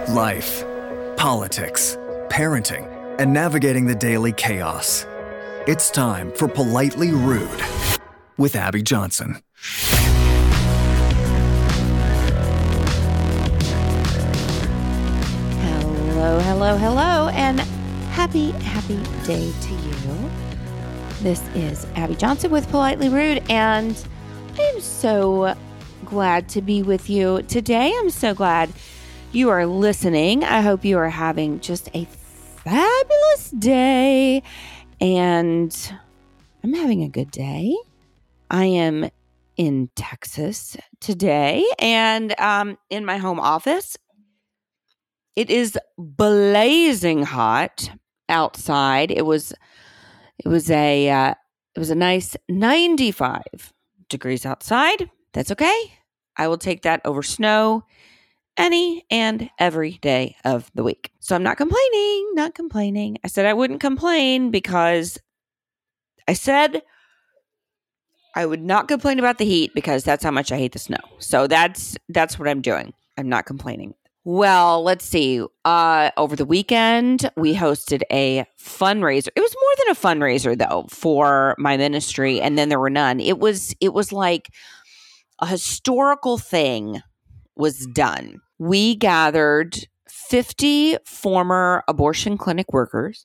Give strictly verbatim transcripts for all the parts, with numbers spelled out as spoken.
Life, politics, parenting, and navigating the daily chaos. It's time for Politely Rude with Abby Johnson. Hello, hello, hello, and happy, happy day to you. This is Abby Johnson with Politely Rude, and I am so glad to be with you today. I'm so glad you are listening. I hope you are having just a fabulous day, and I'm having a good day. I am in Texas today, and um, in my home office. It is blazing hot outside. It was, it was a, uh, it was a nice ninety-five degrees outside. That's okay. I will take that over snow any and every day of the week. So I'm not complaining, not complaining. I said I wouldn't complain because I said I would not complain about the heat because that's how much I hate the snow. So that's, that's what I'm doing. I'm not complaining. Well, let's see. Uh, over the weekend, we hosted a fundraiser. It was more than a fundraiser, though, for my ministry, and then there were none. It was it was like a historical thing was done. We gathered fifty former abortion clinic workers.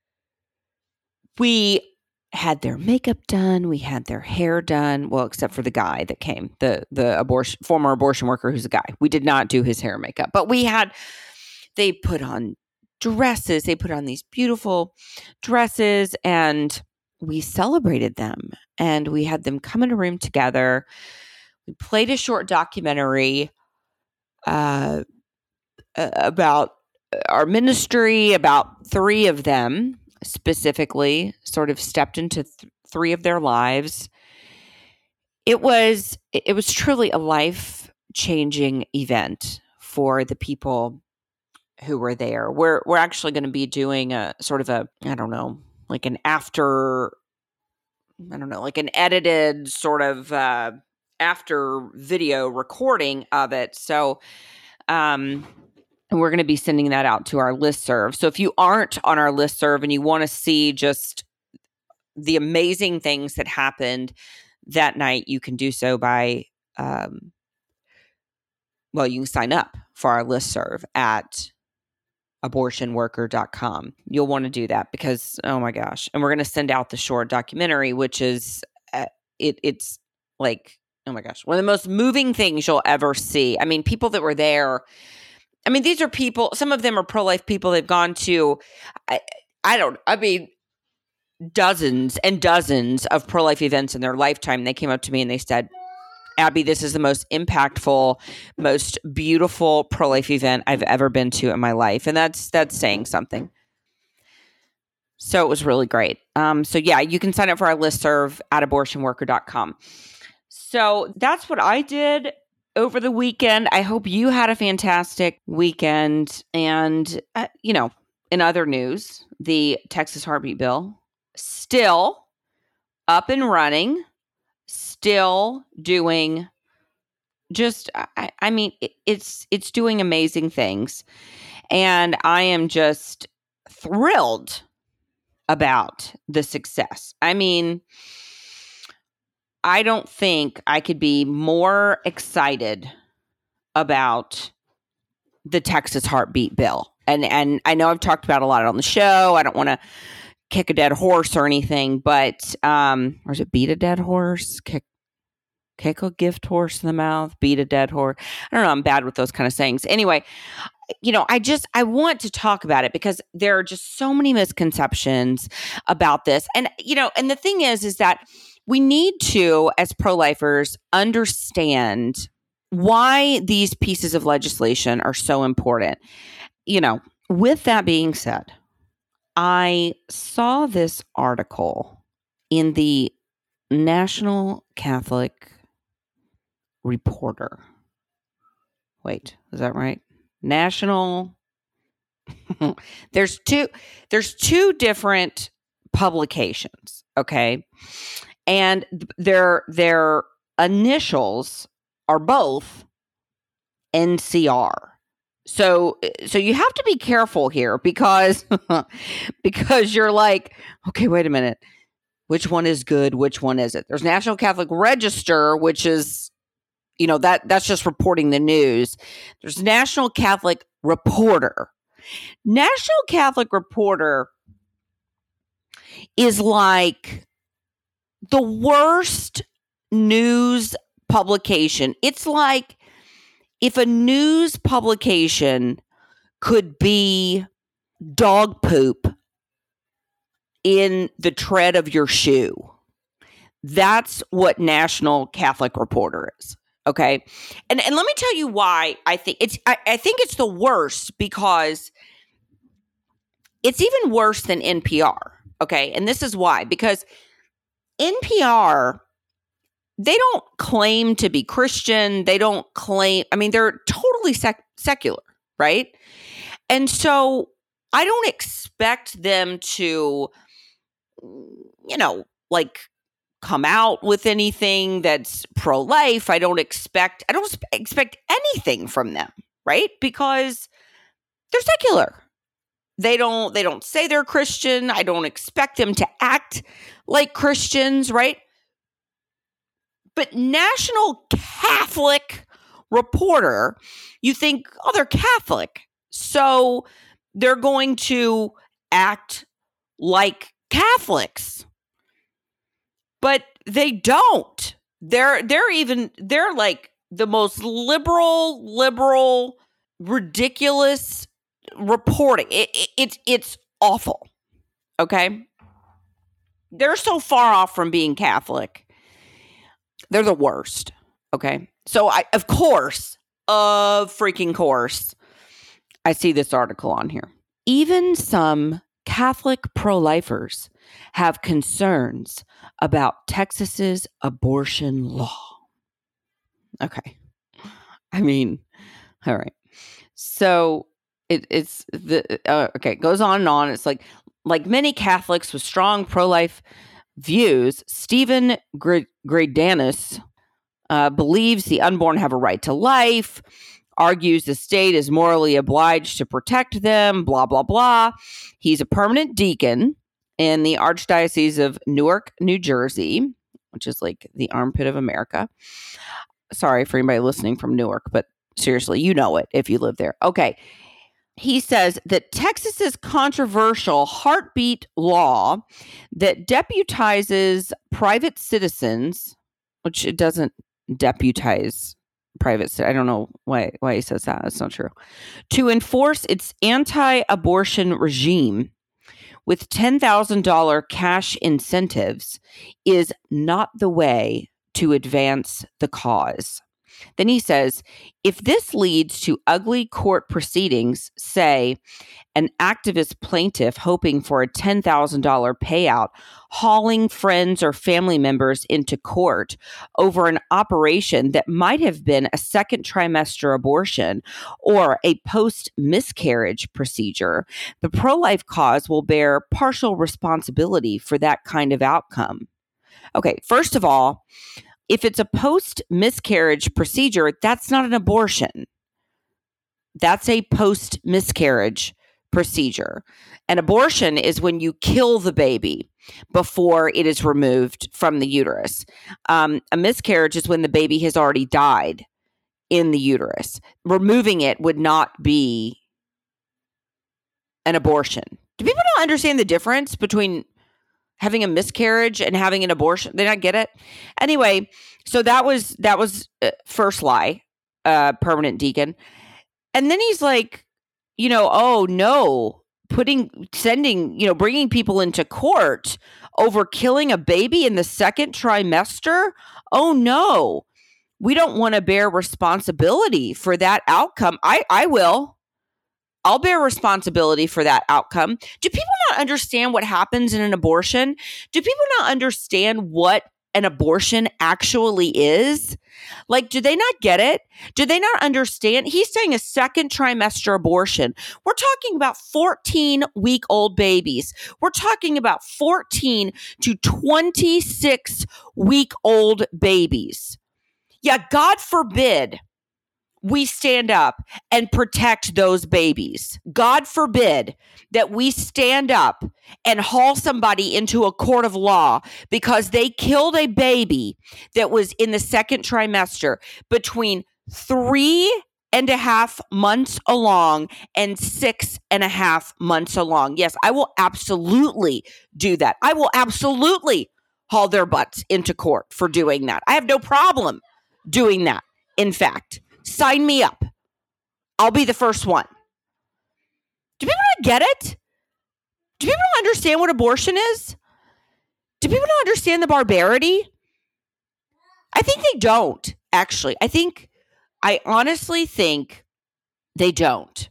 We had their makeup done. We had their hair done. Well, except for the guy that came, the the abortion former abortion worker who's a guy. We did not do his hair and makeup, but we had, they put on dresses. They put on these beautiful dresses, and we celebrated them. And we had them come in a room together. We played a short documentary uh, about our ministry, about three of them specifically sort of stepped into th- three of their lives. It was, it was truly a life-changing event for the people who were there. We're, we're actually going to be doing a sort of a, I don't know, like an after, I don't know, like an edited sort of uh, after video recording of it. So, um, and we're going to be sending that out to our listserv. So if you aren't on our listserv and you want to see just the amazing things that happened that night, you can do so by, um, well, you can sign up for our listserv at abortion worker dot com. You'll want to do that because, oh my gosh. And we're going to send out the short documentary, which is, uh, it. it's like, oh my gosh, one of the most moving things you'll ever see. I mean, people that were there, I mean, these are people, some of them are pro-life people. They've gone to, I, I don't, I mean, dozens and dozens of pro-life events in their lifetime. They came up to me and they said, Abby, this is the most impactful, most beautiful pro-life event I've ever been to in my life. And that's, that's saying something. So it was really great. Um, so yeah, you can sign up for our listserv at abortion worker dot com. So that's what I did over the weekend. I hope you had a fantastic weekend. And, uh, you know, in other news, the Texas heartbeat bill still up and running, still doing just, I, I mean, it, it's, it's doing amazing things. And I am just thrilled about the success. I mean, I don't think I could be more excited about the Texas heartbeat bill. And and I know I've talked about it a lot on the show. I don't want to kick a dead horse or anything, but um, or is it beat a dead horse? Kick kick a gift horse in the mouth, beat a dead horse. I don't know. I'm bad with those kind of sayings. Anyway, you know, I just, I want to talk about it because there are just so many misconceptions about this. And, you know, and the thing is, is that we need to, as pro-lifers, understand why these pieces of legislation are so important. You know, with that being said, I saw this article in the National Catholic Reporter. Wait, is that right? National. there's two. There's two different publications. Okay, and their their initials are both N C R. So, so you have to be careful here because, because you're like, okay, wait a minute. Which one is good? Which one isn't? There's National Catholic Register, which is, you know, that that's just reporting the news. There's National Catholic Reporter. National Catholic Reporter is like the worst news publication. It's like if a news publication could be dog poop in the tread of your shoe. That's what National Catholic Reporter is. Okay. And and let me tell you why I think it's I, I think it's the worst, because it's even worse than N P R. Okay. And this is why, because N P R, they don't claim to be Christian. They don't claim, I mean, they're totally sec- secular, right? And so I don't expect them to, you know, like come out with anything that's pro-life. I don't expect, I don't expect anything from them, right? Because they're secular. They don't, they don't say they're Christian. I don't expect them to act like Christians, right? But National Catholic Reporter, you think, oh, they're Catholic, so they're going to act like Catholics. But they don't. They're they're even they're like the most liberal, liberal, ridiculous reporting. It, it, it's it's awful. Okay, they're so far off from being Catholic. They're the worst. Okay, so I of course, of freaking course, I see this article on here. Even some Catholic pro-lifers have concerns about Texas's abortion law. Okay. I mean, all right. So it, it's the, uh, okay, it goes on and on. It's like, like many Catholics with strong pro-life views, Stephen Gradanis uh, believes the unborn have a right to life, argues the state is morally obliged to protect them, blah, blah, blah. He's a permanent deacon in the Archdiocese of Newark, New Jersey, which is like the armpit of America. Sorry for anybody listening from Newark, but seriously, you know it if you live there. Okay. He says that Texas's controversial heartbeat law that deputizes private citizens, which it doesn't deputize private, I don't know why why he says that. That's not true. To enforce its anti-abortion regime with ten thousand dollars cash incentives is not the way to advance the cause. Then he says, if this leads to ugly court proceedings, say an activist plaintiff hoping for a ten thousand dollars payout, hauling friends or family members into court over an operation that might have been a second trimester abortion or a post-miscarriage procedure, the pro-life cause will bear partial responsibility for that kind of outcome. Okay, first of all, if it's a post-miscarriage procedure, that's not an abortion. That's a post-miscarriage procedure. An abortion is when you kill the baby before it is removed from the uterus. Um, a miscarriage is when the baby has already died in the uterus. Removing it would not be an abortion. Do people not understand the difference between having a miscarriage and having an abortion? They not get it? Anyway, so that was that was uh, first lie, uh, permanent deacon. And then he's like, you know, oh no, putting, sending, you know, bringing people into court over killing a baby in the second trimester. Oh no, we don't want to bear responsibility for that outcome. I, I will. I'll bear responsibility for that outcome. Do people not understand what happens in an abortion? Do people not understand what an abortion actually is? Like, do they not get it? Do they not understand? He's saying a second trimester abortion. We're talking about fourteen-week-old babies. We're talking about fourteen to twenty-six-week-old babies. Yeah, God forbid we stand up and protect those babies. God forbid that we stand up and haul somebody into a court of law because they killed a baby that was in the second trimester between three and a half months along and six and a half months along. Yes, I will absolutely do that. I will absolutely haul their butts into court for doing that. I have no problem doing that. In fact, sign me up. I'll be the first one. Do people not get it? Do people not understand what abortion is? Do people not understand the barbarity? I think they don't, actually. I think, I honestly think they don't.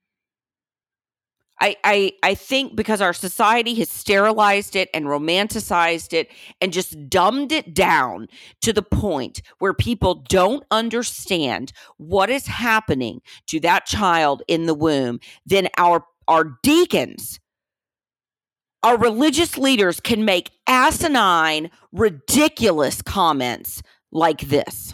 I, I I think because our society has sterilized it and romanticized it and just dumbed it down to the point where people don't understand what is happening to that child in the womb, then our our deacons, our religious leaders can make asinine, ridiculous comments like this.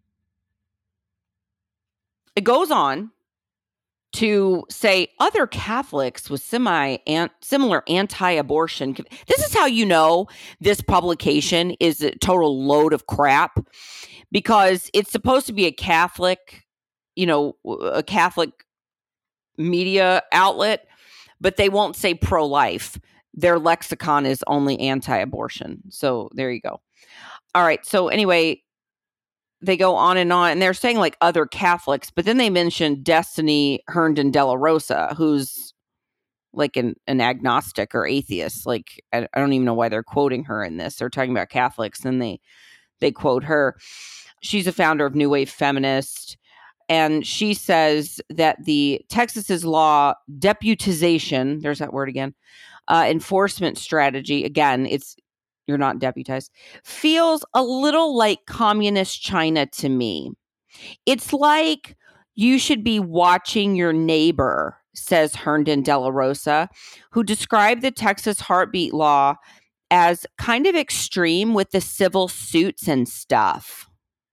It goes on to say other Catholics with semi an, similar anti-abortion. This is how you know this publication is a total load of crap, because it's supposed to be a Catholic, you know, a Catholic media outlet, but they won't say pro-life. Their lexicon is only anti-abortion. So there you go. All right. So anyway, they go on and on, and they're saying like other Catholics, but then they mention Destiny Herndon De La Rosa, who's like an, an agnostic or atheist. Like, I, I don't even know why they're quoting her in this. They're talking about Catholics, and they, they quote her. She's a founder of New Wave Feminist, and she says that the Texas's law deputization, there's that word again, uh, enforcement strategy, again, it's, you're not deputized, feels a little like communist China to me. It's like you should be watching your neighbor, says Herndon De La Rosa, who described the Texas heartbeat law as kind of extreme with the civil suits and stuff.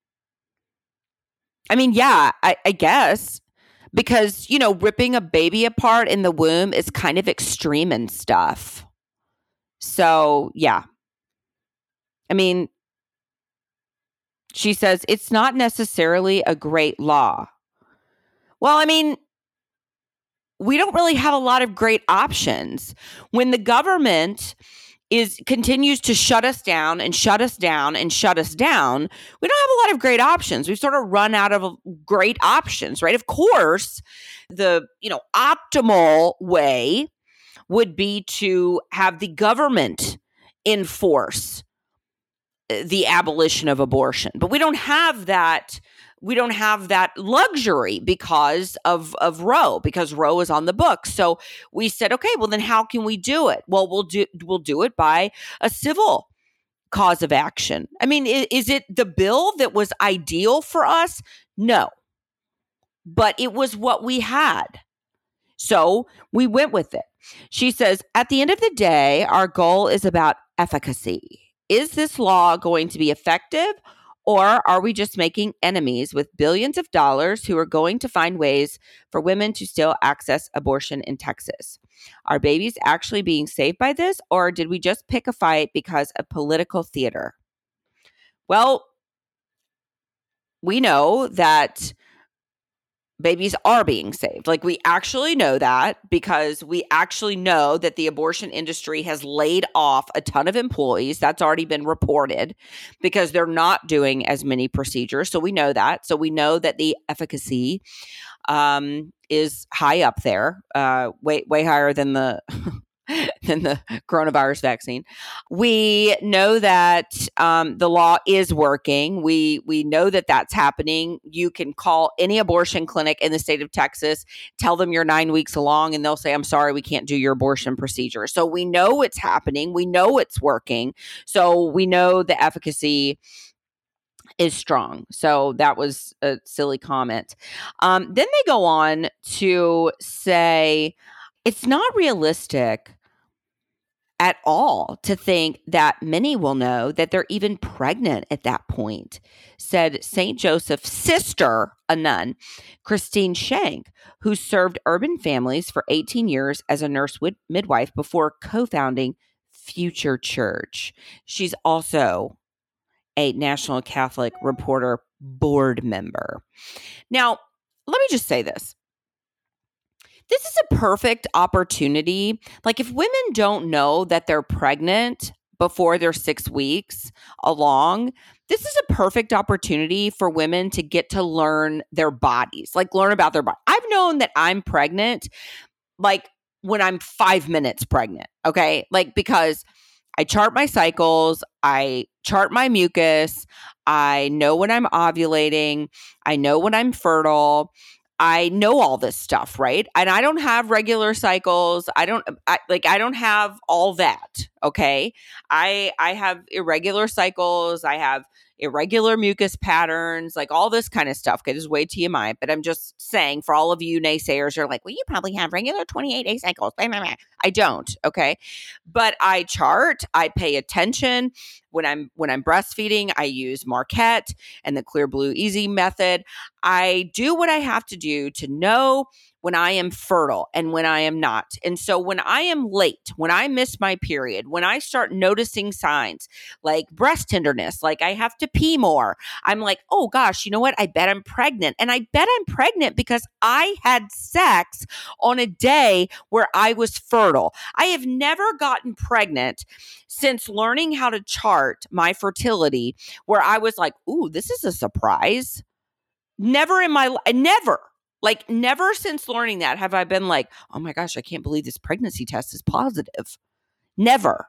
I mean, yeah, I, I guess, because, you know, ripping a baby apart in the womb is kind of extreme and stuff. So, yeah. I mean, she says it's not necessarily a great law. Well, I mean, we don't really have a lot of great options. When the government is continues to shut us down and shut us down and shut us down, we don't have a lot of great options. We've sort of run out of great options, right? Of course, the, you know, optimal way would be to have the government enforce the abolition of abortion. But we don't have that. We don't have that luxury because of, of Roe, because Roe is on the books. So we said, okay, well then how can we do it? Well, we'll do, we'll do it by a civil cause of action. I mean, is, is it the bill that was ideal for us? No, but it was what we had. So we went with it. She says, at the end of the day, our goal is about efficacy. Is this law going to be effective, or are we just making enemies with billions of dollars who are going to find ways for women to still access abortion in Texas? Are babies actually being saved by this, or did we just pick a fight because of political theater? Well, we know that babies are being saved. Like, we actually know that because we actually know that the abortion industry has laid off a ton of employees. That's already been reported because they're not doing as many procedures. So we know that. So we know that the efficacy um, is high up there, uh, way, way higher than the than the coronavirus vaccine. We know that um, the law is working. We we know that that's happening. You can call any abortion clinic in the state of Texas, tell them you're nine weeks along, and they'll say, I'm sorry, we can't do your abortion procedure. So we know it's happening. We know it's working. So we know the efficacy is strong. So that was a silly comment. Um, then they go on to say, it's not realistic at all to think that many will know that they're even pregnant at that point, said Saint Joseph's sister, a nun, Christine Shank, who served urban families for eighteen years as a nurse wid- midwife before co-founding Future Church. She's also a National Catholic Reporter board member. Now, let me just say this. This is a perfect opportunity. Like, if women don't know that they're pregnant before they're six weeks along, this is a perfect opportunity for women to get to learn their bodies, like learn about their body. I've known that I'm pregnant, like when I'm five minutes pregnant, okay? Like, because I chart my cycles, I chart my mucus, I know when I'm ovulating, I know when I'm fertile, I know all this stuff, right? And I don't have regular cycles. I don't I, like I don't have all that, okay? I I have irregular cycles, I have irregular mucus patterns, like all this kind of stuff. Okay, this is way T M I, but I'm just saying for all of you naysayers, you're like, well, you probably have regular twenty-eight day cycles. I don't, okay? But I chart, I pay attention. When I'm when I'm breastfeeding, I use Marquette and the Clear Blue Easy method. I do what I have to do to know when I am fertile and when I am not. And so when I am late, when I miss my period, when I start noticing signs like breast tenderness, like I have to pee more, I'm like, oh gosh, you know what? I bet I'm pregnant. And I bet I'm pregnant because I had sex on a day where I was fertile. I have never gotten pregnant since learning how to chart my fertility where I was like, ooh, this is a surprise. Never in my life, never. Like, never since learning that have I been like, oh my gosh, I can't believe this pregnancy test is positive. Never.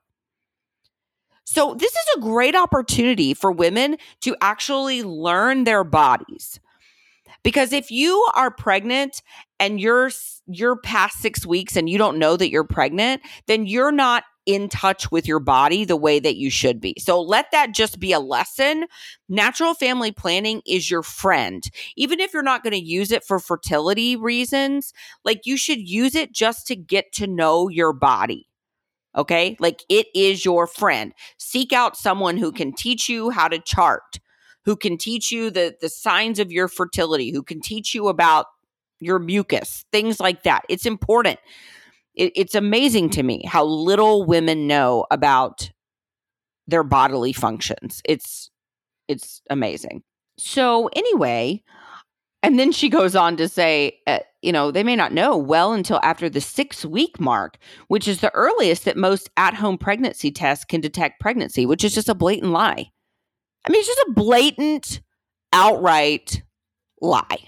So this is a great opportunity for women to actually learn their bodies. Because if you are pregnant and you're you're past six weeks and you don't know that you're pregnant, then you're not in touch with your body the way that you should be. So let that just be a lesson. Natural family planning is your friend. Even if you're not going to use it for fertility reasons, like you should use it just to get to know your body. Okay? Like it is your friend. Seek out someone who can teach you how to chart, who can teach you the, the signs of your fertility, who can teach you about your mucus, things like that. It's important. It, it's amazing to me how little women know about their bodily functions. It's it's amazing. So anyway, and then she goes on to say, uh, you know, they may not know well until after the six-week mark, which is the earliest that most at-home pregnancy tests can detect pregnancy, which is just a blatant lie. I mean, it's just a blatant, outright lie.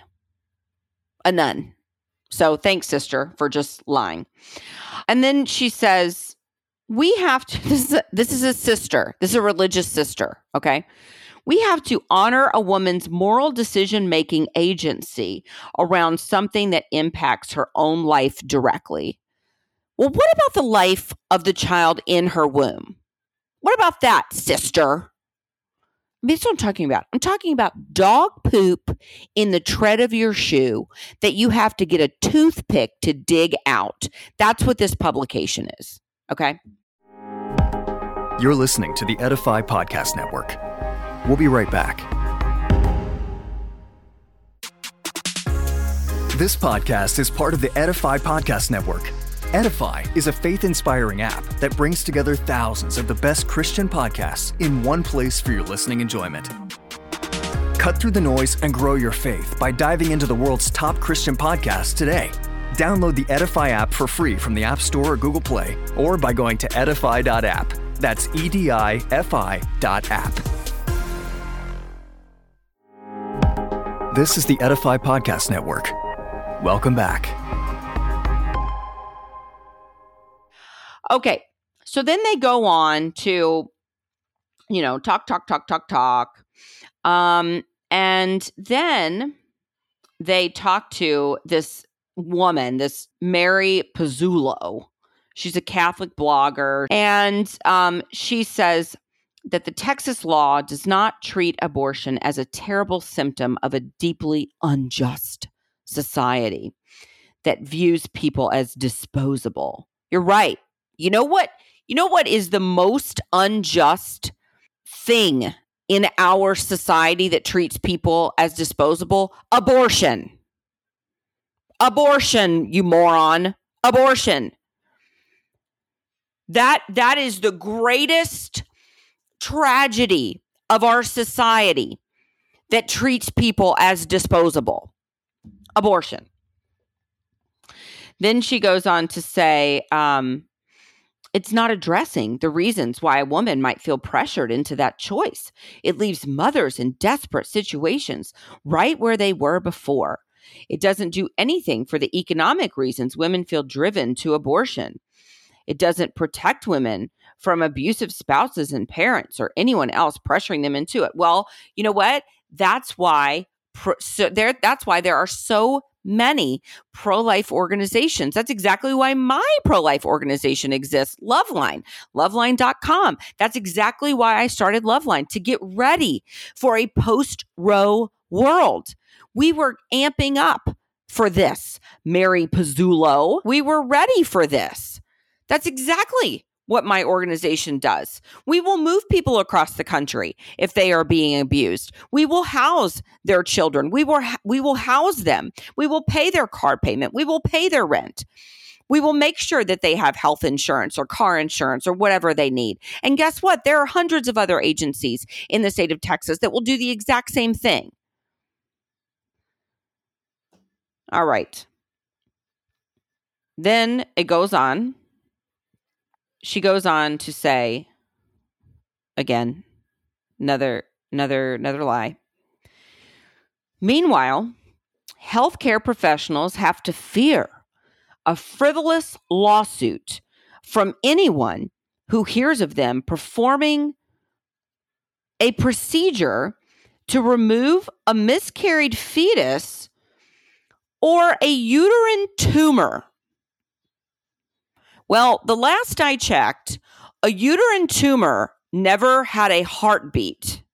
A nun. So thanks, sister, for just lying. And then she says, we have to, this is a, this is a sister. This is a religious sister, okay? We have to honor a woman's moral decision-making agency around something that impacts her own life directly. Well, what about the life of the child in her womb? What about that, sister? I mean, that's what I'm talking about. I'm talking about dog poop in the tread of your shoe that you have to get a toothpick to dig out. That's what this publication is, okay? You're listening to the Edify Podcast Network. We'll be right back. This podcast is part of the Edify Podcast Network. Edify is a faith-inspiring app that brings together thousands of the best Christian podcasts in one place for your listening enjoyment. Cut through the noise and grow your faith by diving into the world's top Christian podcasts today. Download the Edify app for free from the App Store or Google Play, or by going to edify dot app. That's E D I F I dot app. This is the Edify Podcast Network. Welcome back. Okay, so then they go on to, you know, talk, talk, talk, talk, talk. Um, and then they talk to this woman, this Mary Pizzullo. She's a Catholic blogger. And um, she says that the Texas law does not treat abortion as a terrible symptom of a deeply unjust society that views people as disposable. You're right. You know what? You know what is the most unjust thing in our society that treats people as disposable? Abortion. Abortion, you moron. Abortion. That that is the greatest tragedy of our society that treats people as disposable. Abortion. Then she goes on to say, um, it's not addressing the reasons why a woman might feel pressured into that choice. It leaves mothers in desperate situations right where they were before. It doesn't do anything for the economic reasons women feel driven to abortion. It doesn't protect women from abusive spouses and parents or anyone else pressuring them into it. Well, you know what? That's why pro- so there. That's why there are so many pro-life organizations. That's exactly why my pro-life organization exists, Loveline, loveline dot com. That's exactly why I started Loveline, to get ready for a post-Roe world. We were amping up for this, Mary Pizzullo. We were ready for this. That's exactly what my organization does. We will move people across the country if they are being abused. We will house their children. We will we will house them. We will pay their car payment. We will pay their rent. We will make sure that they have health insurance or car insurance or whatever they need. And guess what? There are hundreds of other agencies in the state of Texas that will do the exact same thing. All right. Then it goes on. She goes on to say, again, another, another, another lie. Meanwhile, healthcare professionals have to fear a frivolous lawsuit from anyone who hears of them performing a procedure to remove a miscarried fetus or a uterine tumor. Well, the last I checked, a uterine tumor never had a heartbeat.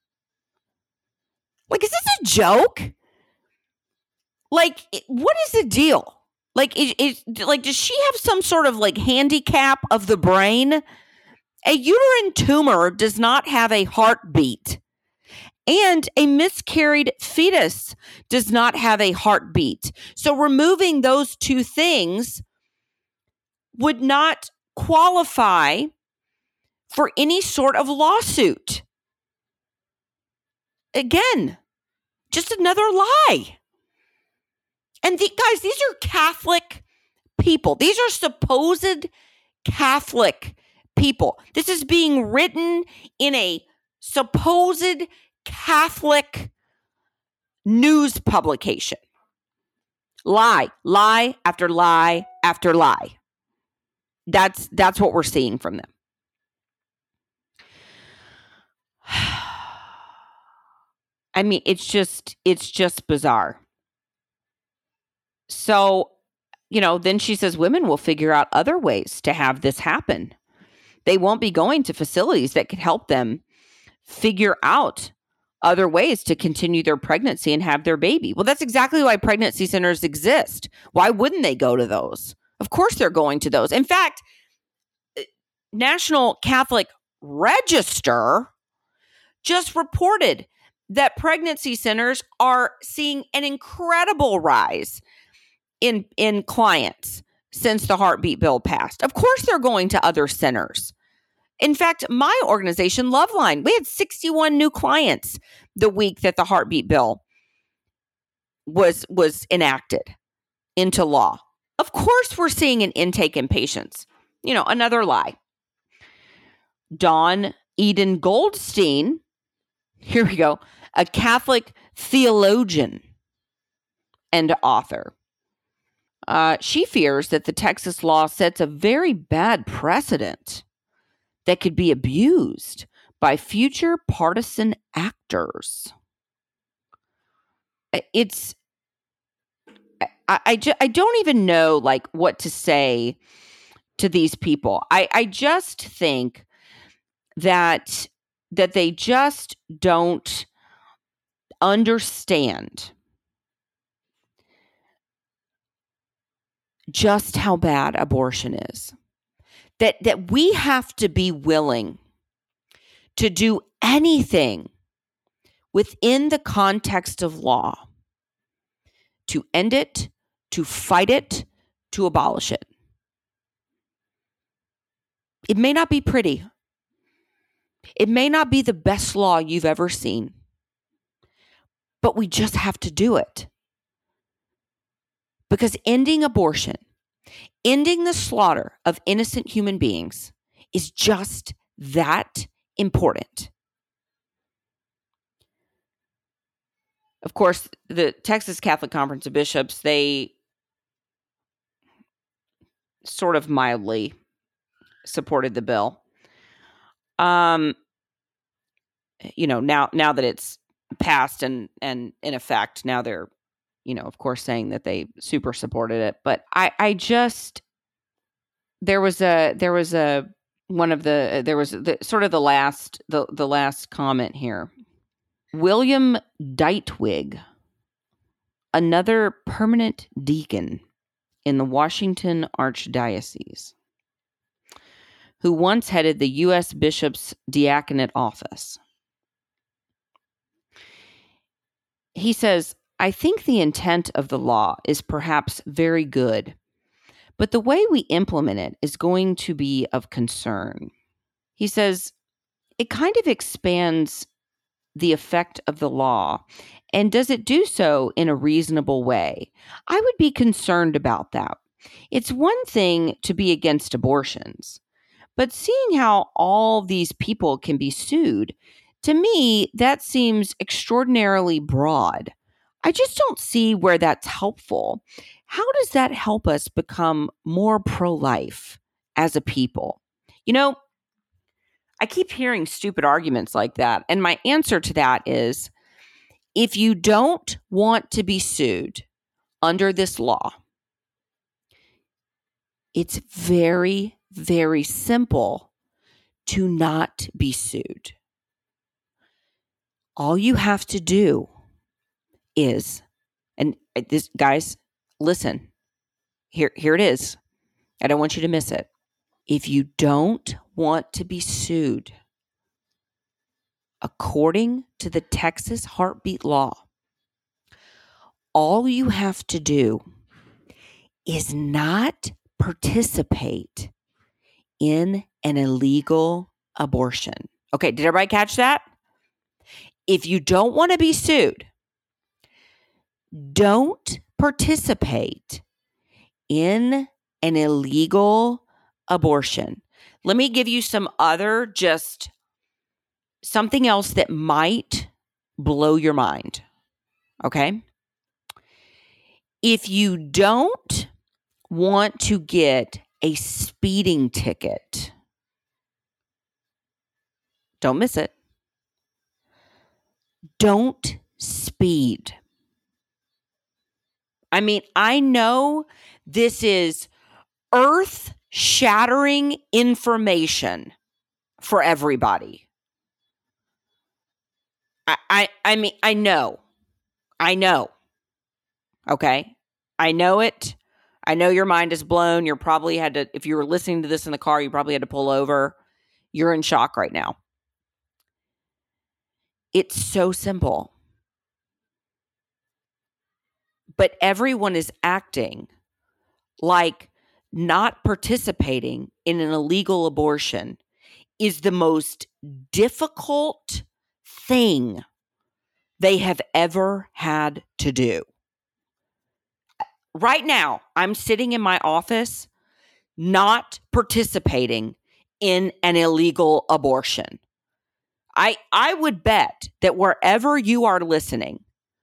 Like, is this a joke? Like, what is the deal? Like, is, is, like, does she have some sort of, like, handicap of the brain? A uterine tumor does not have a heartbeat. And a miscarried fetus does not have a heartbeat. So removing those two things would not qualify for any sort of lawsuit. Again, just another lie. And the, guys, these are Catholic people. These are supposed Catholic people. This is being written in a supposed Catholic news publication. Lie, lie after lie after lie. That's that's what we're seeing from them. I mean, it's just it's just bizarre. So, you know, then she says women will figure out other ways to have this happen. They won't be going to facilities that could help them figure out other ways to continue their pregnancy and have their baby. Well, that's exactly why pregnancy centers exist. Why wouldn't they go to those? Of course they're going to those. In fact, National Catholic Register just reported that pregnancy centers are seeing an incredible rise in, in clients since the heartbeat bill passed. Of course they're going to other centers. In fact, my organization, Loveline, we had sixty-one new clients the week that the heartbeat bill was, was enacted into law. Of course we're seeing an intake in patients. You know, another lie. Dawn Eden Goldstein, here we go, a Catholic theologian and author. Uh, she fears that the Texas law sets a very bad precedent that could be abused by future partisan actors. It's, I, I, ju- I don't even know like what to say to these people. I, I just think that that they just don't understand just how bad abortion is. that, that we have to be willing to do anything within the context of law to end it, to fight it, to abolish it. It may not be pretty. It may not be the best law you've ever seen, but we just have to do it. Because ending abortion, ending the slaughter of innocent human beings is just that important. Of course, the Texas Catholic Conference of Bishops, they sort of mildly supported the bill. Um, you know, now now that it's passed and and in effect, now they're, you know, of course, saying that they super supported it. But I, I just there was a there was a one of the there was the, sort of the last the the last comment here. William Deitwig, another permanent deacon in the Washington Archdiocese, who once headed the U S Bishop's Diaconate Office. He says, I think the intent of the law is perhaps very good, but the way we implement it is going to be of concern. He says, it kind of expands the effect of the law, and does it do so in a reasonable way? I would be concerned about that. It's one thing to be against abortions, but seeing how all these people can be sued, to me, that seems extraordinarily broad. I just don't see where that's helpful. How does that help us become more pro-life as a people? You know, I keep hearing stupid arguments like that, and my answer to that is, if you don't want to be sued under this law, it's very, very simple to not be sued. All you have to do is, and this, guys, listen, here, here it is. I don't want you to miss it. If you don't want to be sued, according to the Texas Heartbeat Law, all you have to do is not participate in an illegal abortion. Okay, did everybody catch that? If you don't want to be sued, don't participate in an illegal abortion. Let me give you some other, just something else that might blow your mind. Okay? If you don't want to get a speeding ticket, don't miss it. Don't speed. I mean, I know this is earth-shattering information for everybody. I, I, I mean, I know. I know. Okay? I know it. I know your mind is blown. You're probably had to, if you were listening to this in the car, you probably had to pull over. You're in shock right now. It's so simple. But everyone is acting like not participating in an illegal abortion is the most difficult thing they have ever had to do. Right now, I'm sitting in my office not participating in an illegal abortion. I I would bet that wherever you are listening,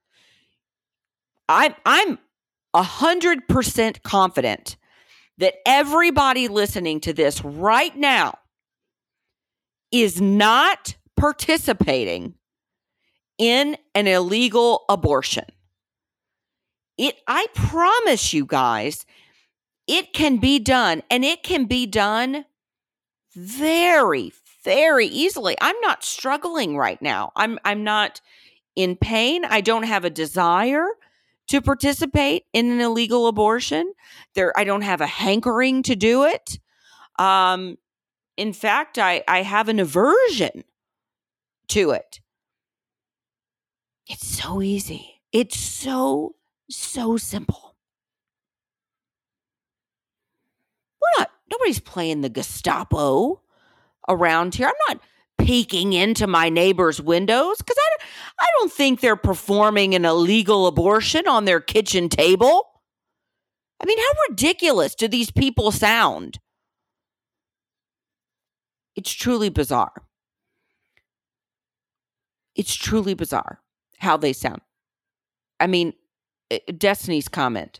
I, I'm one hundred percent confident that everybody listening to this right now is not participating in an illegal abortion. It, I promise you guys, it can be done, and it can be done very, very easily. I'm not struggling right now. I'm I'm not in pain. I don't have a desire to participate in an illegal abortion. There, I don't have a hankering to do it. Um, in fact, I, I have an aversion to it. It's so easy. It's so, so simple. We're not, nobody's playing the Gestapo around here. I'm not peeking into my neighbor's windows because I, I don't think they're performing an illegal abortion on their kitchen table. I mean, how ridiculous do these people sound? It's truly bizarre. It's truly bizarre how they sound. I mean, Destiny's comment,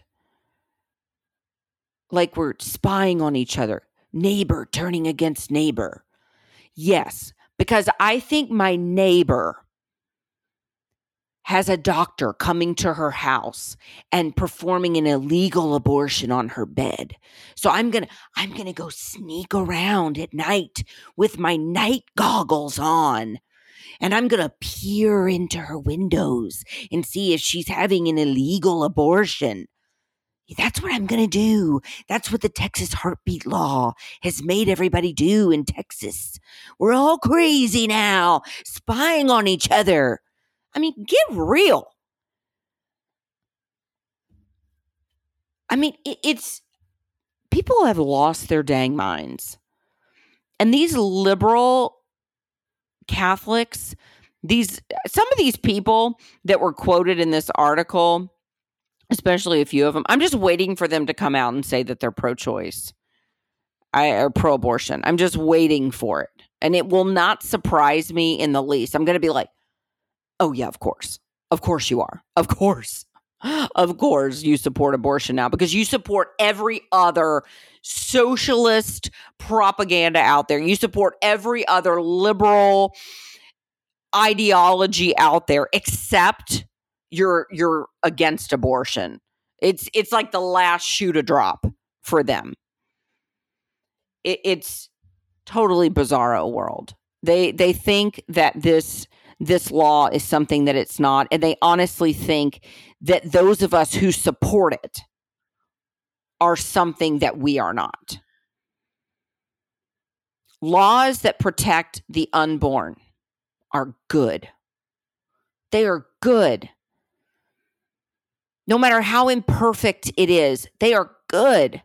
like we're spying on each other, neighbor turning against neighbor. Yes, because I think my neighbor has a doctor coming to her house and performing an illegal abortion on her bed. So I'm going to I'm going to go sneak around at night with my night goggles on. And I'm going to peer into her windows and see if she's having an illegal abortion. That's what I'm going to do. That's what the Texas heartbeat law has made everybody do in Texas. We're all crazy now, spying on each other. I mean, get real. I mean, it, it's, people have lost their dang minds. And these liberal Catholics, these, some of these people that were quoted in this article, especially a few of them, I'm just waiting for them to come out and say that they're pro-choice I, or pro-abortion. I'm just waiting for it. And it will not surprise me in the least. I'm going to be like, oh, yeah, of course. Of course you are. Of course. Of course you support abortion now because you support every other socialist propaganda out there. You support every other liberal ideology out there except you're you're against abortion. It's it's like the last shoe to drop for them. It, it's totally bizarro world. They they think that this this law is something that it's not, and they honestly think that those of us who support it are something that we are not. Laws that protect the unborn are good. They are good. No matter how imperfect it is, they are good.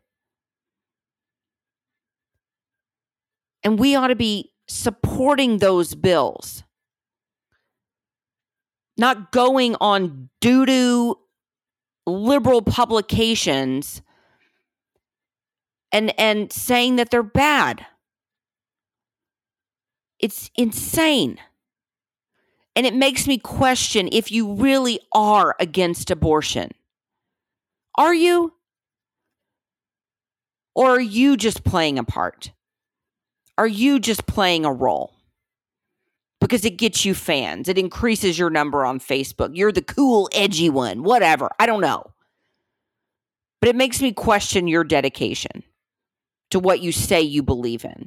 And we ought to be supporting those bills. Not going on doo-doo liberal publications and, and saying that they're bad. It's insane. And it makes me question if you really are against abortion. Are you? Or are you just playing a part? Are you just playing a role? Because it gets you fans. It increases your number on Facebook. You're the cool, edgy one. Whatever. I don't know. But it makes me question your dedication to what you say you believe in.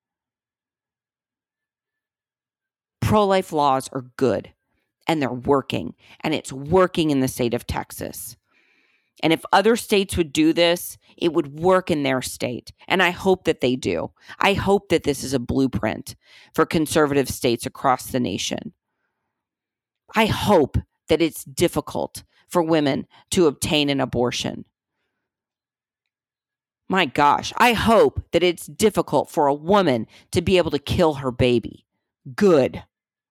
Pro-life laws are good. And they're working. And it's working in the state of Texas. And if other states would do this, it would work in their state. And I hope that they do. I hope that this is a blueprint for conservative states across the nation. I hope that it's difficult for women to obtain an abortion. My gosh, I hope that it's difficult for a woman to be able to kill her baby. Good.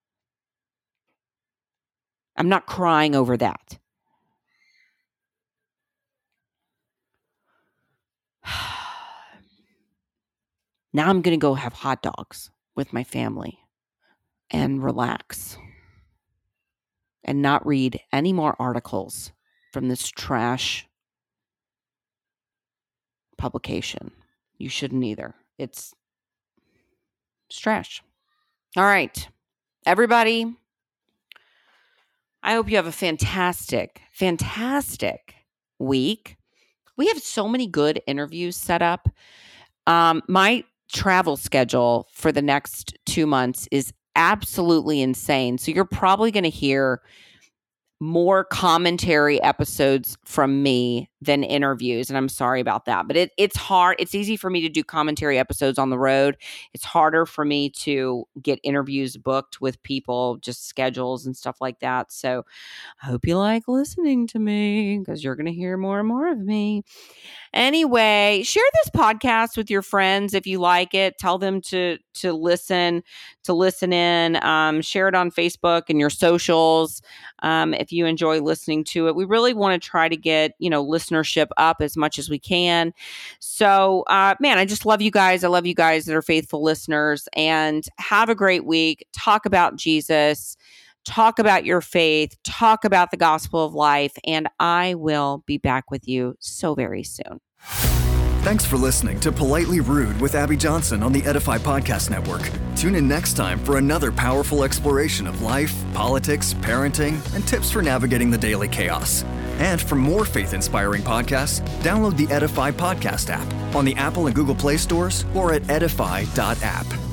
I'm not crying over that. Now I'm going to go have hot dogs with my family and relax and not read any more articles from this trash publication. You shouldn't either. It's, it's trash. All right, everybody, I hope you have a fantastic, fantastic week. We have so many good interviews set up. Um, my travel schedule for the next two months is absolutely insane. So you're probably going to hear more commentary episodes from me than interviews. And I'm sorry about that, but it, it's hard. It's easy for me to do commentary episodes on the road. It's harder for me to get interviews booked with people, just schedules and stuff like that. So I hope you like listening to me, because you're going to hear more and more of me. Anyway, share this podcast with your friends if you like it. Tell them to to listen, to listen in. Um, share it on Facebook and your socials um, if you enjoy listening to it. We really want to try to get, you know, listenership up as much as we can. So, uh, man, I just love you guys. I love you guys that are faithful listeners. And have a great week. Talk about Jesus. Talk about your faith, talk about the gospel of life, and I will be back with you so very soon. Thanks for listening to Politely Rude with Abby Johnson on the Edify Podcast Network. Tune in next time for another powerful exploration of life, politics, parenting, and tips for navigating the daily chaos. And for more faith-inspiring podcasts, download the Edify Podcast app on the Apple and Google Play stores or at edify dot app.